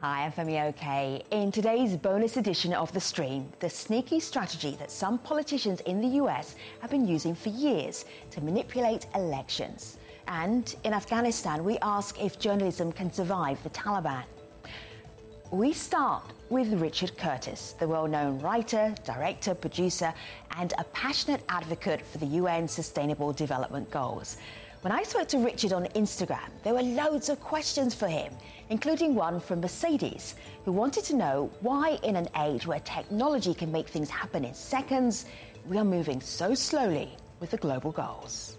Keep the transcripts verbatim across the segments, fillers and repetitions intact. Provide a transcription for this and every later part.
Hi, I'm Femi Oke. In today's bonus edition of The Stream, the sneaky strategy that some politicians in the U S have been using for years to manipulate elections. And in Afghanistan, we ask if journalism can survive the Taliban. We start with Richard Curtis, the well-known writer, director, producer, and a passionate advocate for the U N Sustainable Development Goals. When I spoke to Richard on Instagram, there were loads of questions for him, including one from Mercedes, who wanted to know why, in an age where technology can make things happen in seconds, we are moving so slowly with the global goals.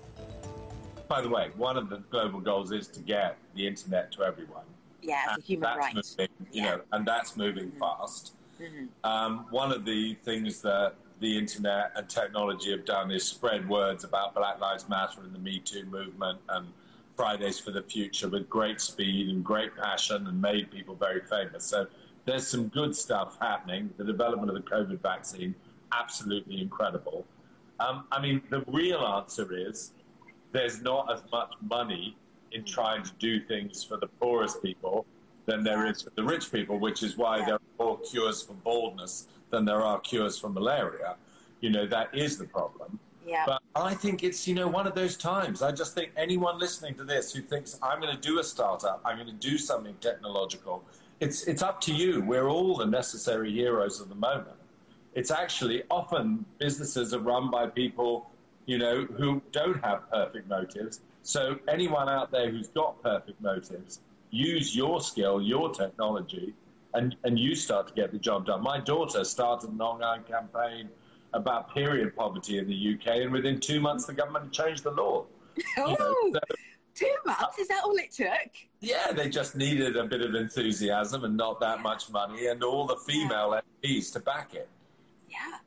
By the way, one of the global goals is to get the internet to everyone. Yeah, it's a human right. Moving, you yeah. know, and that's moving mm-hmm. fast. Mm-hmm. Um, one of the things that the internet and technology have done is spread words about Black Lives Matter and the Me Too movement and Fridays for the Future with great speed and great passion and made people very famous. So there's some good stuff happening. The development of the COVID vaccine, absolutely incredible. Um, I mean, the real answer is there's not as much money in trying to do things for the poorest people than there is for the rich people, which is why there are more cures for baldness than there are cures for malaria. You know, that is the problem. Yeah. But I think it's, you know, one of those times. I just think anyone listening to this who thinks, I'm going to do a startup, I'm going to do something technological, it's, it's up to you. We're all the necessary heroes of the moment. It's actually often businesses are run by people, you know, who don't have perfect motives. So anyone out there who's got perfect motives, use your skill, your technology, and, and you start to get the job done. My daughter started an online campaign about period poverty in the U K, and within two months the government changed the law. Oh, you know, so, two months? Is that all it took? Yeah, they just needed a bit of enthusiasm and not that much money, and all the female M Ps to back it. Yeah.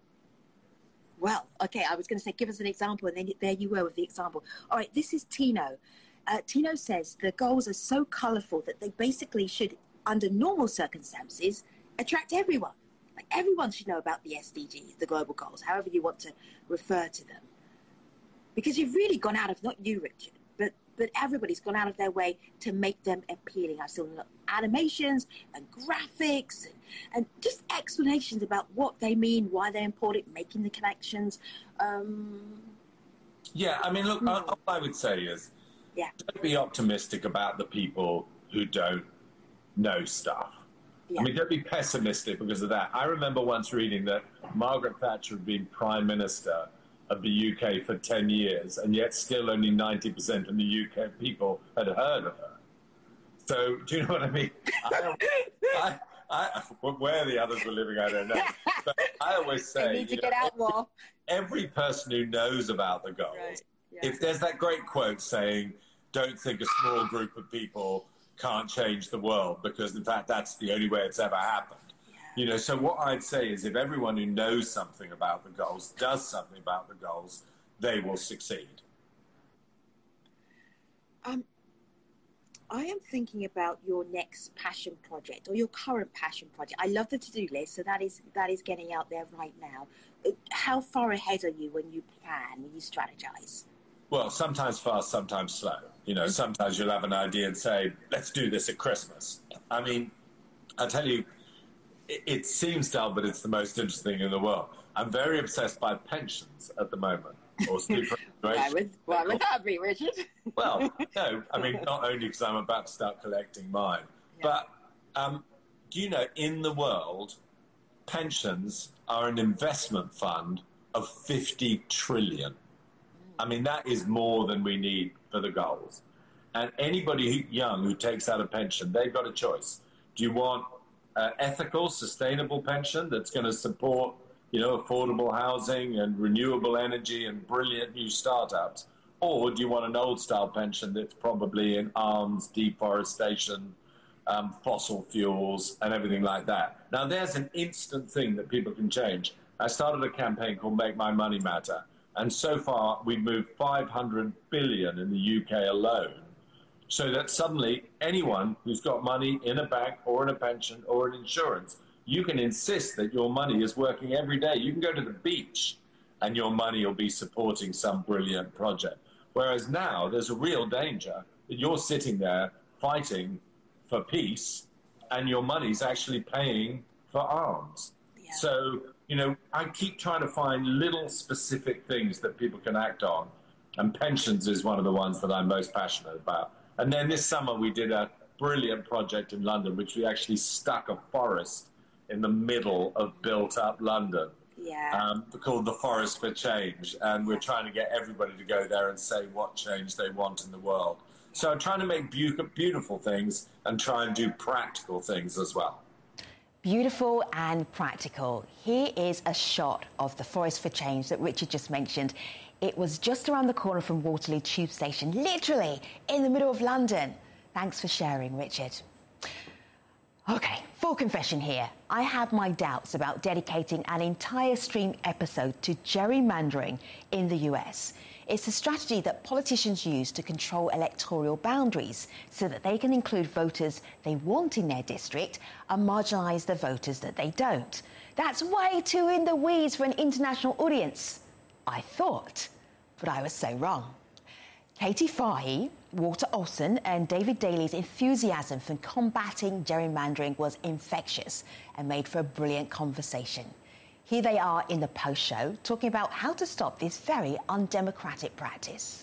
Well, okay, I was going to say, give us an example, and then there you were with the example. All right, this is Tino. Uh, Tino says the goals are so colourful that they basically should, under normal circumstances, attract everyone. Like everyone should know about the S D Gs, the global goals, however you want to refer to them. Because you've really gone out of, not you, Richard, but, but everybody's gone out of their way to make them appealing. I've seen animations and graphics and, and just explanations about what they mean, why they're important, making the connections. Um, yeah, I mean, look, mm. all I would say is, yeah. don't be optimistic about the people who don't know stuff. Yeah. I mean, don't be pessimistic because of that. I remember once reading that Margaret Thatcher had been Prime Minister of the U K for ten years, and yet still only ninety percent of the U K people had heard of her. So, do you know what I mean? I, I, I, where the others were living, I don't know. But I always say, they need to you get know, out more. Every, every person who knows about the goals, right. yeah. if there's that great quote saying, don't think a small group of people can't change the world, because in fact that's the only way it's ever happened. Yeah. You know, so what I'd say is if everyone who knows something about the goals does something about the goals, they will succeed. Um, I am thinking about your next passion project, or your current passion project. I love the to-do list, so that is that is getting out there right now. How far ahead are you when you plan, when you strategize? Well, sometimes fast, sometimes slow. You know, sometimes you'll have an idea and say, let's do this at Christmas. I mean, I tell you, it, it seems dull, but it's the most interesting thing in the world. I'm very obsessed by pensions at the moment. Or why, would, why would that be, Richard? Well, no, I mean, not only because I'm about to start collecting mine, yeah. but um, do you know, in the world, pensions are an investment fund of fifty trillion. I mean, that is more than we need for the goals. And anybody who, young who takes out a pension, they've got a choice. Do you want an ethical, sustainable pension that's going to support, you know, affordable housing and renewable energy and brilliant new startups? Or do you want an old-style pension that's probably in arms, deforestation, um, fossil fuels, and everything like that? Now, there's an instant thing that people can change. I started a campaign called Make My Money Matter. And so far, we've moved five hundred billion in the U K alone, so that suddenly anyone who's got money in a bank or in a pension or in insurance, you can insist that your money is working every day. You can go to the beach and your money will be supporting some brilliant project. Whereas now there's a real danger that you're sitting there fighting for peace and your money's actually paying for arms. Yeah. So, you know, I keep trying to find little specific things that people can act on, and pensions is one of the ones that I'm most passionate about. And then this summer we did a brilliant project in London, which we actually stuck a forest in the middle of built-up London. Yeah. Um, called the Forest for Change, and we're trying to get everybody to go there and say what change they want in the world. So I'm trying to make be- beautiful things and try and do practical things as well. Beautiful and practical. Here is a shot of the Forest for Change that Richard just mentioned. It was just around the corner from Waterloo Tube Station, literally in the middle of London. Thanks for sharing, Richard. Okay, full confession here. I have my doubts about dedicating an entire stream episode to gerrymandering in the U S. It's a strategy that politicians use to control electoral boundaries so that they can include voters they want in their district and marginalise the voters that they don't. That's way too in the weeds for an international audience, I thought, but I was so wrong. Katie Fahey, Walter Olson and David Daly's enthusiasm for combating gerrymandering was infectious and made for a brilliant conversation. Here they are in the post-show talking about how to stop this very undemocratic practice.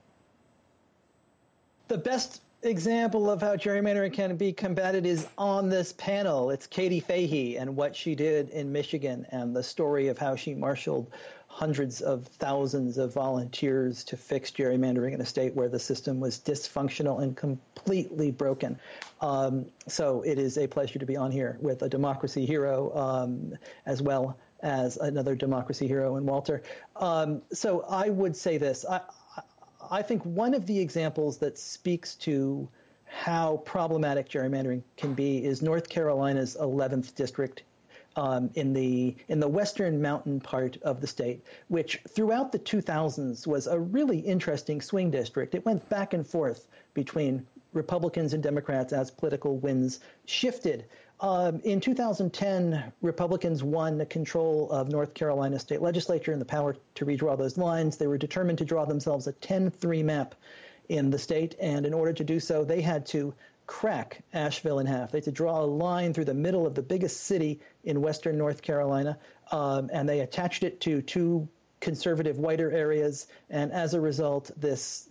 The best example of how gerrymandering can be combated is on this panel. It's Katie Fahey and what she did in Michigan and the story of how she marshaled hundreds of thousands of volunteers to fix gerrymandering in a state where the system was dysfunctional and completely broken. Um, so it is a pleasure to be on here with a democracy hero um, as well as another democracy hero in Walter. Um, so I would say this. I, I think one of the examples that speaks to how problematic gerrymandering can be is North Carolina's eleventh district um, in the in the western mountain part of the state, which throughout the two thousands was a really interesting swing district. It went back and forth between Republicans and Democrats as political winds shifted. Um, in two thousand ten, Republicans won the control of North Carolina state legislature and the power to redraw those lines. They were determined to draw themselves a ten three map in the state, and in order to do so, they had to crack Asheville in half. They had to draw a line through the middle of the biggest city in western North Carolina, um, and they attached it to two conservative whiter areas, and as a result, this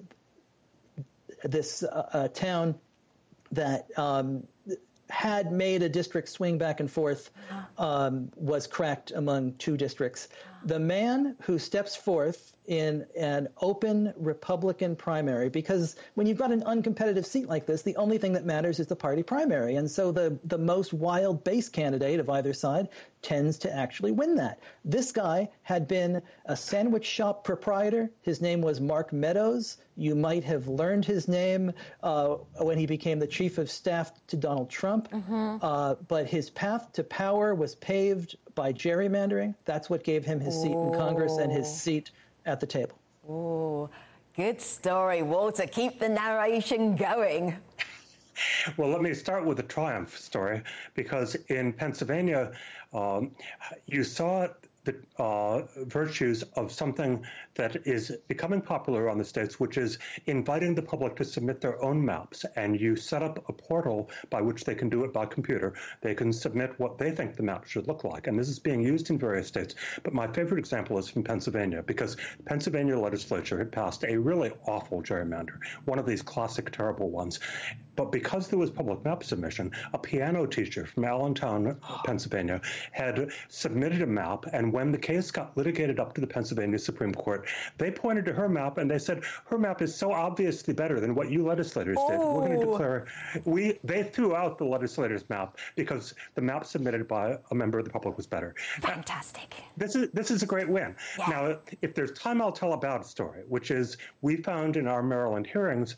this uh, uh, town that um, had made a district swing back and forth um, was cracked among two districts. The man who steps forth in an open Republican primary, because when you've got an uncompetitive seat like this, the only thing that matters is the party primary. And so the, the most wild base candidate of either side tends to actually win that. This guy had been a sandwich shop proprietor. His name was Mark Meadows. You might have learned his name uh, when he became the chief of staff to Donald Trump. Mm-hmm. Uh, but his path to power was paved by gerrymandering. That's what gave him his seat in Congress and his seat at the table. Oh, good story, Walter. Keep the narration going. Well, let me start with a triumph story, because in Pennsylvania, um, you saw the uh, virtues of something that is becoming popular on the states, which is inviting the public to submit their own maps. And you set up a portal by which they can do it by computer. They can submit what they think the map should look like. And this is being used in various states. But my favorite example is from Pennsylvania, because the Pennsylvania legislature had passed a really awful gerrymander, one of these classic terrible ones. But because there was public map submission, a piano teacher from Allentown, Pennsylvania, had submitted a map, and when the case got litigated up to the Pennsylvania Supreme Court, they pointed to her map and they said, her map is so obviously better than what you legislators oh. did. We're going to declare, we, they threw out the legislators' map because the map submitted by a member of the public was better. Fantastic. Now, this is, this is a great win. Yeah. Now, if there's time, I'll tell a bad story, which is we found in our Maryland hearings,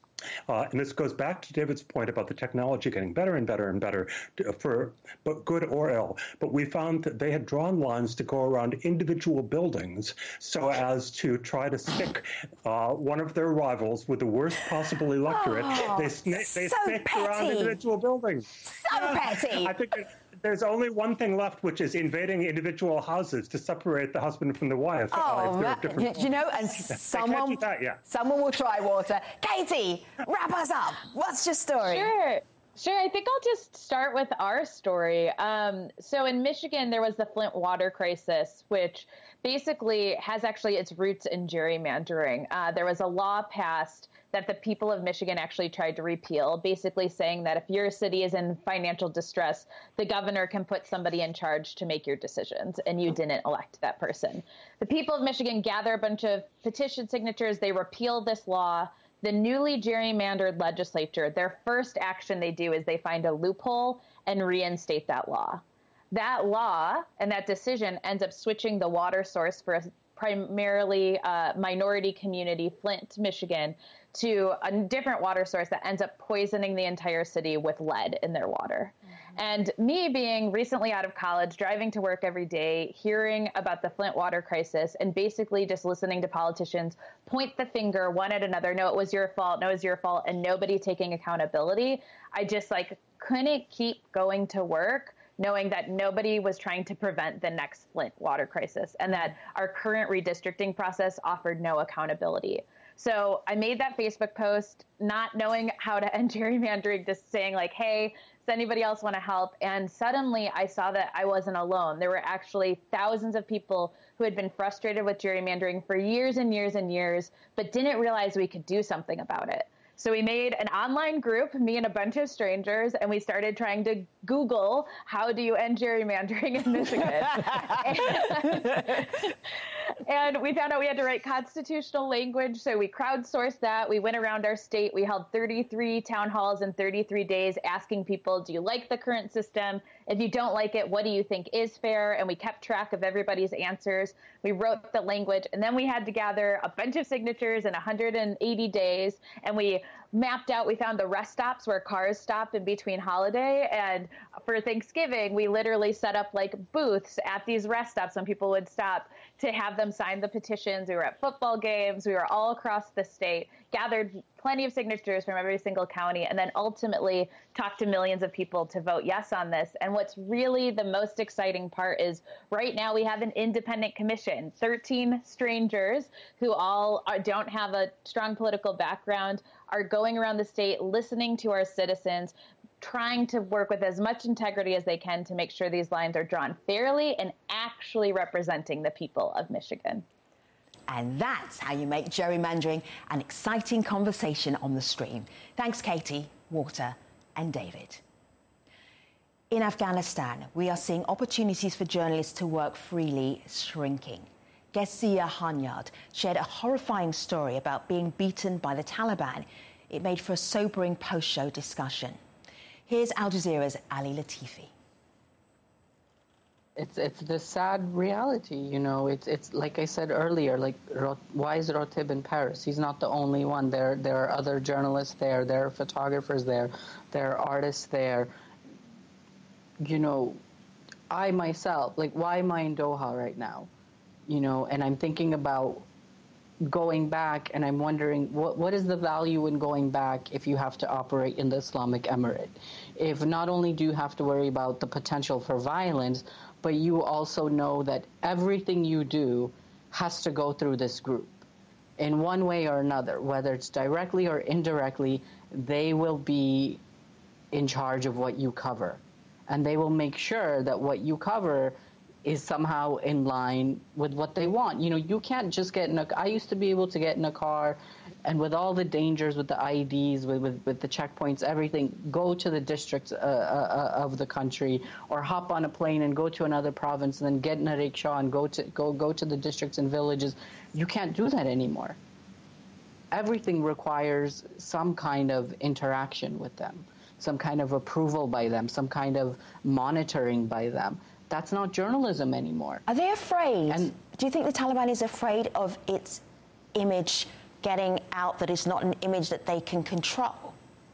Uh, and this goes back to David's point about the technology getting better and better and better to, for but good or ill. But we found that they had drawn lines to go around individual buildings so as to try to stick uh, one of their rivals with the worst possible electorate. Oh, they sna- they so snaked around individual buildings. So yeah. petty. I think it, there's only one thing left, which is invading individual houses to separate the husband from the wife. Oh, uh, you, you know, and someone, that, yeah. someone will try, Walter. Katie, wrap us up. What's your story? Sure. Sure. I think I'll just start with our story. Um, so in Michigan, there was the Flint water crisis, which basically has actually its roots in gerrymandering. Uh, there was a law passed that the people of Michigan actually tried to repeal, basically saying that if your city is in financial distress, the governor can put somebody in charge to make your decisions, and you didn't elect that person. The people of Michigan gather a bunch of petition signatures. They repeal this law. The newly gerrymandered legislature, their first action they do is they find a loophole and reinstate that law. That law and that decision ends up switching the water source for a primarily uh, minority community, Flint, Michigan, to a different water source that ends up poisoning the entire city with lead in their water. Mm-hmm. And me being recently out of college, driving to work every day, hearing about the Flint water crisis, and basically just listening to politicians point the finger one at another, no, it was your fault, no, it was your fault, and nobody taking accountability, I just like couldn't keep going to work knowing that nobody was trying to prevent the next Flint water crisis and that our current redistricting process offered no accountability. So I made that Facebook post not knowing how to end gerrymandering, just saying like, hey, does anybody else want to help? And suddenly I saw that I wasn't alone. There were actually thousands of people who had been frustrated with gerrymandering for years and years and years, but didn't realize we could do something about it. So we made an online group, me and a bunch of strangers, and we started trying to Google, how do you end gerrymandering in Michigan? and, and we found out we had to write constitutional language, so we crowdsourced that. We went around our state. We held thirty-three town halls in thirty-three days asking people, do you like the current system? If you don't like it, what do you think is fair? And we kept track of everybody's answers. We wrote the language, and then we had to gather a bunch of signatures in one hundred eighty days, and we mapped out, we found the rest stops where cars stop in between holiday. And for Thanksgiving, we literally set up like booths at these rest stops when people would stop to have them sign the petitions. We were at football games. We were all across the state, gathered plenty of signatures from every single county, and then ultimately talked to millions of people to vote yes on this. And what's really the most exciting part is right now we have an independent commission, thirteen strangers who all are, don't have a strong political background, are going around the state, listening to our citizens, trying to work with as much integrity as they can to make sure these lines are drawn fairly and actually representing the people of Michigan. And that's how you make gerrymandering an exciting conversation on the stream. Thanks, Katie, Walter, and David. In Afghanistan, we are seeing opportunities for journalists to work freely shrinking. Ghazia Hanyard shared a horrifying story about being beaten by the Taliban. It made for a sobering post-show discussion. Here's Al Jazeera's Ali Latifi. It's it's the sad reality, you know. It's it's like I said earlier. Like, why is Rotib in Paris? He's not the only one. There there are other journalists there. There are photographers there. There are artists there. You know, I myself, like, why am I in Doha right now? You know, and I'm thinking about going back, and I'm wondering what what is the value in going back if you have to operate in the Islamic Emirate? If not only do you have to worry about the potential for violence, but you also know that everything you do has to go through this group in one way or another, whether it's directly or indirectly. They will be in charge of what you cover, and they will make sure that what you cover is somehow in line with what they want. You know, you can't just get in a, I used to be able to get in a car and with all the dangers, with the I Ds, with, with, with the checkpoints, everything, go to the districts uh, uh, of the country, or hop on a plane and go to another province and then get in a rickshaw and go to, go, go to the districts and villages. You can't do that anymore. Everything requires some kind of interaction with them, some kind of approval by them, some kind of monitoring by them. That's not journalism anymore. Are they afraid? And do you think the Taliban is afraid of its image getting out, that it's not an image that they can control?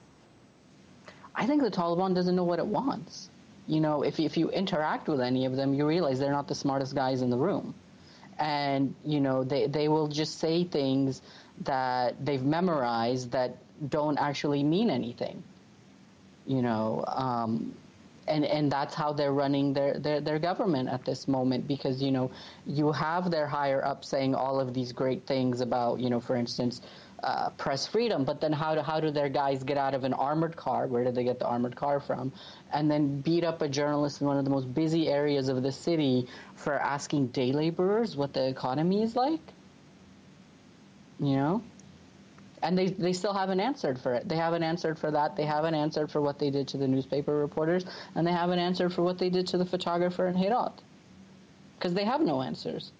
I think the Taliban doesn't know what it wants. You know, if, if you interact with any of them, you realize they're not the smartest guys in the room. And, you know, they, they will just say things that they've memorized that don't actually mean anything. You know, um, And and that's how they're running their, their, their government at this moment, because, you know, you have their higher up saying all of these great things about, you know, for instance, uh, press freedom. But then how do, how do their guys get out of an armored car? Where did they get the armored car from? And then beat up a journalist in one of the most busy areas of the city for asking day laborers what the economy is like? You know? And they, they still haven't answered for it. They haven't answered for that. They haven't answered for what they did to the newspaper reporters. And they haven't answered for what they did to the photographer in Herat. Because they have no answers.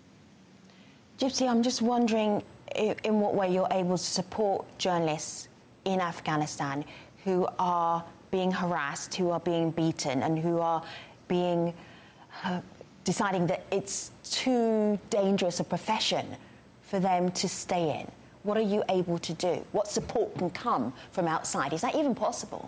Gypsy, I'm just wondering in what way you're able to support journalists in Afghanistan who are being harassed, who are being beaten, and who are being uh, deciding that it's too dangerous a profession for them to stay in. What are you able to do? What support can come from outside? Is that even possible?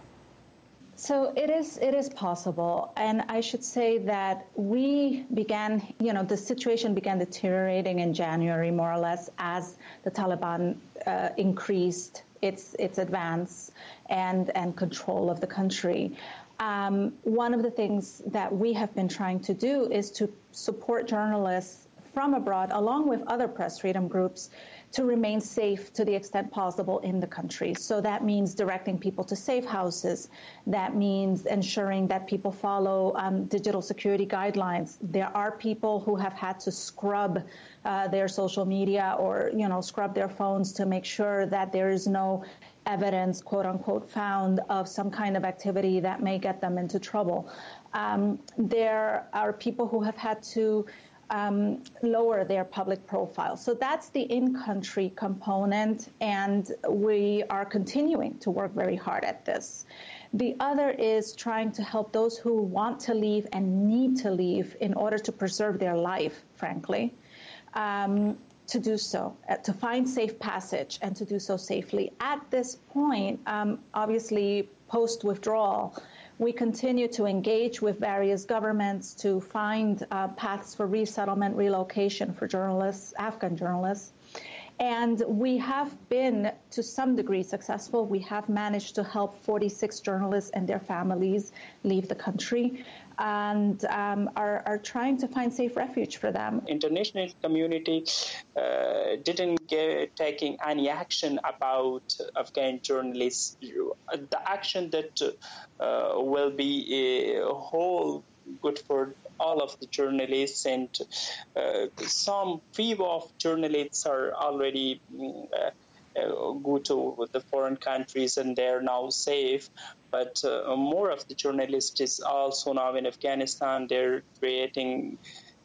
So it is it is possible. And I should say that we began, you know, the situation began deteriorating in January, more or less, as the Taliban uh, increased its its advance and, and control of the country. Um, one of the things that we have been trying to do is to support journalists from abroad, along with other press freedom groups, to remain safe to the extent possible in the country. So that means directing people to safe houses. That means ensuring that people follow um, digital security guidelines. There are people who have had to scrub uh, their social media or, you know, scrub their phones to make sure that there is no evidence, quote unquote, found of some kind of activity that may get them into trouble. Um, there are people who have had to Um, lower their public profile. So that's the in-country component, and we are continuing to work very hard at this. The other is trying to help those who want to leave and need to leave in order to preserve their life, frankly, um, to do so, uh, to find safe passage and to do so safely. At this point, um, obviously, post-withdrawal, we continue to engage with various governments to find uh, paths for resettlement, relocation for journalists, Afghan journalists. And we have been, to some degree, successful. We have managed to help forty-six journalists and their families leave the country and um, are, are trying to find safe refuge for them. International community uh, didn't get taking any action about Afghan journalists. The action that uh, will be a whole good for all of the journalists, and uh, some few of journalists are already uh, uh, go to the foreign countries and they're now safe. But uh, more of the journalists is also now in Afghanistan. They're creating,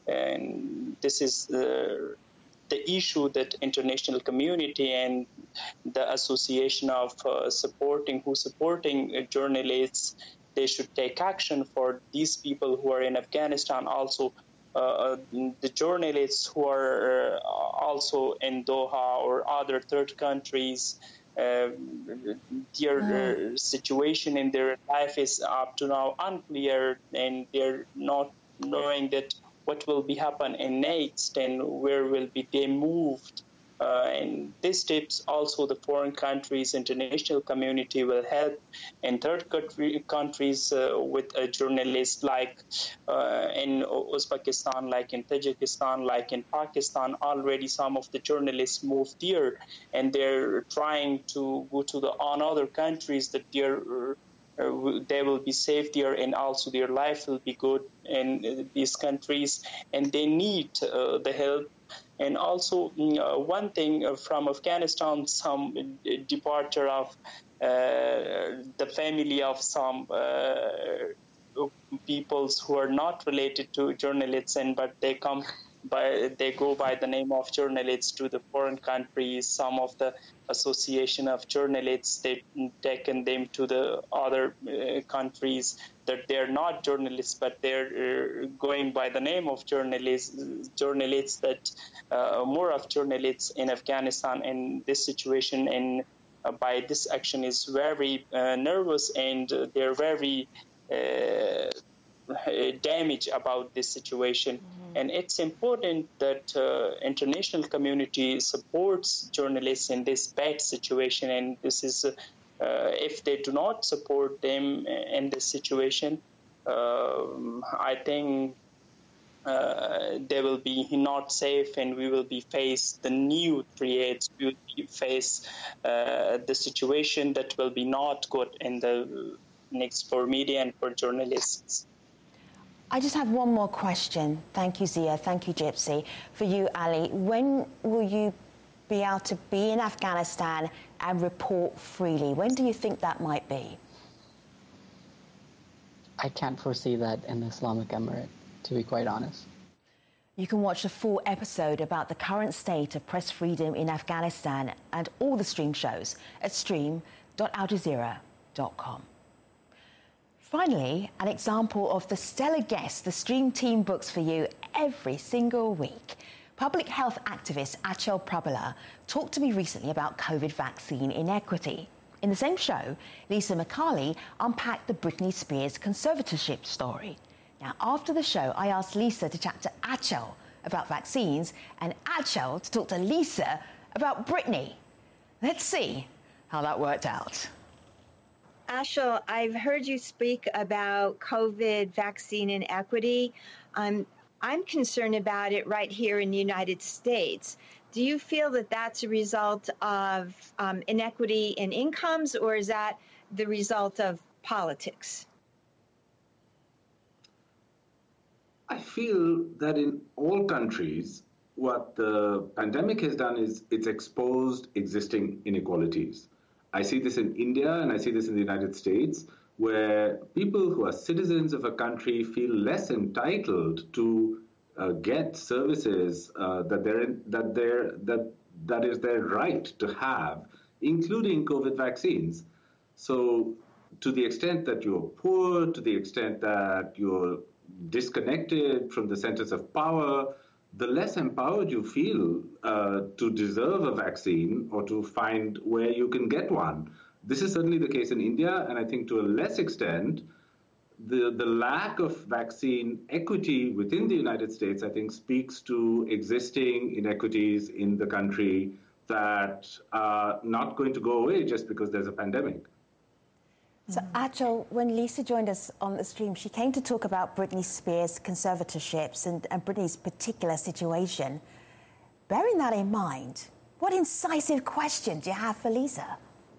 and this is uh, the issue that international community and the association of uh, supporting who supporting uh, journalists, they should take action for these people who are in Afghanistan. Also, uh, the journalists who are uh, also in Doha or other third countries, uh, their uh, situation in their life is up to now unclear, and they're not knowing that what will be happen in next and where will be they moved. Uh, and these tips also the foreign countries, international community will help in third country, countries uh, with a journalist like uh, in Uzbekistan, like in Tajikistan, like in Pakistan. Already some of the journalists moved there, and they're trying to go to the on other countries that they're Uh, they will be safe there, and also their life will be good in uh, these countries, and they need uh, the help. And also uh, one thing uh, from Afghanistan, some departure of uh, the family of some uh, peoples who are not related to journalists, and but they come by they go by the name of journalists to the foreign countries. Some of the association of journalists, they taken them to the other uh, countries that they're not journalists, but they're uh, going by the name of journalists. Journalists that uh, more of journalists in Afghanistan in this situation, and uh, by this action is very uh, nervous, and uh, they're very uh, damaged about this situation. Mm-hmm. And it's important that uh, international community supports journalists in this bad situation. And this is, uh, if they do not support them in this situation, uh, I think uh, they will be not safe, and we will be face the new threats. We will be face uh, the situation that will be not good in the next for media and for journalists. I just have one more question. Thank you, Zia. Thank you, Gypsy. For you, Ali, when will you be able to be in Afghanistan and report freely? When do you think that might be? I can't foresee that in the Islamic Emirate, to be quite honest. You can watch the full episode about the current state of press freedom in Afghanistan and all the stream shows at stream dot al jazeera dot com. Finally, an example of the stellar guests the Stream team books for you every single week. Public health activist Achal Prabhala talked to me recently about COVID vaccine inequity. In the same show, Lisa McCarley unpacked the Britney Spears conservatorship story. Now, after the show, I asked Lisa to chat to Achal about vaccines and Achal to talk to Lisa about Britney. Let's see how that worked out. Achal, I've heard you speak about COVID vaccine inequity. Um, I'm concerned about it right here in the United States. Do you feel that that's a result of um, inequity in incomes, or is that the result of politics? I feel that in all countries, what the pandemic has done is it's exposed existing inequalities. I see this in India and I see this in the United States, where people who are citizens of a country feel less entitled to uh, get services uh, that they're in, that they're that that is their right to have, including COVID vaccines. So, to the extent that you're poor, to the extent that you're disconnected from the centers of power, the less empowered you feel uh, to deserve a vaccine or to find where you can get one. This is certainly the case in India, and I think to a less extent, the, the lack of vaccine equity within the United States, I think, speaks to existing inequities in the country that are not going to go away just because there's a pandemic. So, Achal, when Lisa joined us on the stream, she came to talk about Britney Spears' conservatorships and, and Britney's particular situation. Bearing that in mind, what incisive question do you have for Lisa?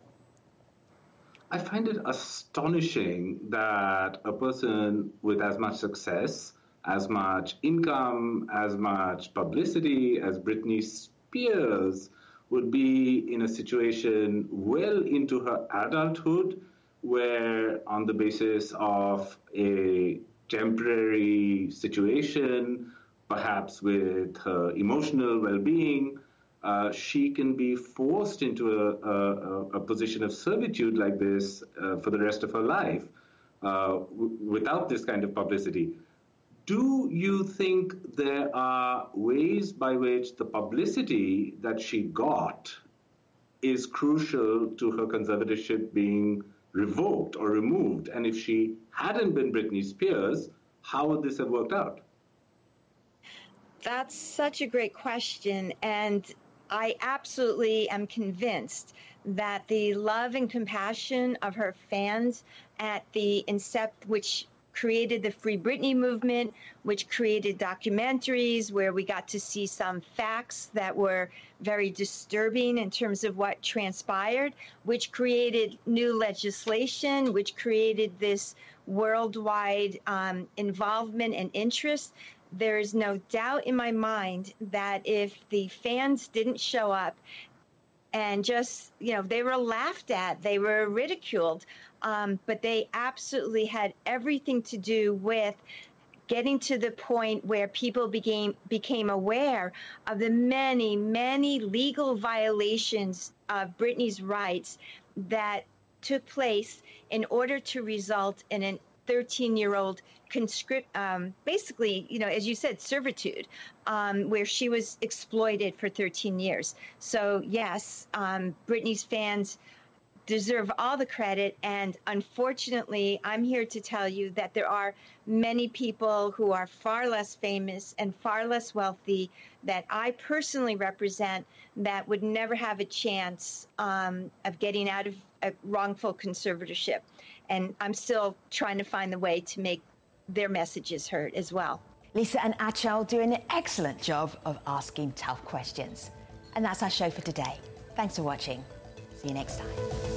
I find it astonishing that a person with as much success, as much income, as much publicity as Britney Spears would be in a situation well into her adulthood, where on the basis of a temporary situation, perhaps with her emotional well-being, uh, she can be forced into a, a, a position of servitude like this uh, for the rest of her life uh, w- without this kind of publicity. Do you think there are ways by which the publicity that she got is crucial to her conservatorship being revoked or removed? And if she hadn't been Britney Spears, how would this have worked out? That's such a great question. And I absolutely am convinced that the love and compassion of her fans at the incept, which created the Free Britney movement, which created documentaries where we got to see some facts that were very disturbing in terms of what transpired, which created new legislation, which created this worldwide um, involvement and interest. There is no doubt in my mind that if the fans didn't show up and just, you know, they were laughed at, they were ridiculed, um, but they absolutely had everything to do with getting to the point where people became became aware of the many, many legal violations of Britney's rights that took place in order to result in an thirteen-year-old conscript, um, basically, you know, as you said, servitude, um, where she was exploited for thirteen years. So, yes, um, Britney's fans deserve all the credit. And unfortunately, I'm here to tell you that there are many people who are far less famous and far less wealthy that I personally represent that would never have a chance um, of getting out of a wrongful conservatorship. And I'm still trying to find the way to make their messages heard as well. Lisa and Achal do an excellent job of asking tough questions. And that's our show for today. Thanks for watching. See you next time.